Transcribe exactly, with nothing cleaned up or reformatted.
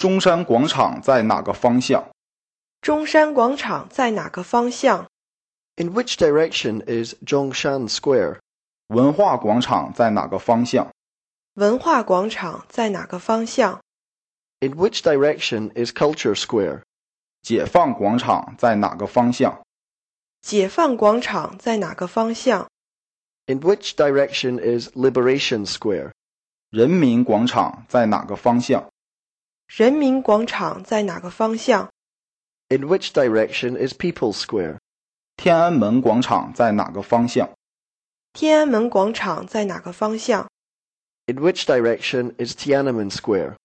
中山广场在哪个方向？ 中山广场在哪个方向？ In which direction is Zhongshan Square? 文化广场在哪个方向？ 文化广场在哪个方向？ In which direction is Culture Square? 解放广场在哪个方向？ 解放广场在哪个方向？ In which direction is Liberation Square? 人民广场在哪个方向？ 人民广场在哪个方向？ In which direction is People's Square? 天安门广场在哪个方向？ 天安门广场在哪个方向？ In which direction is Tiananmen Square?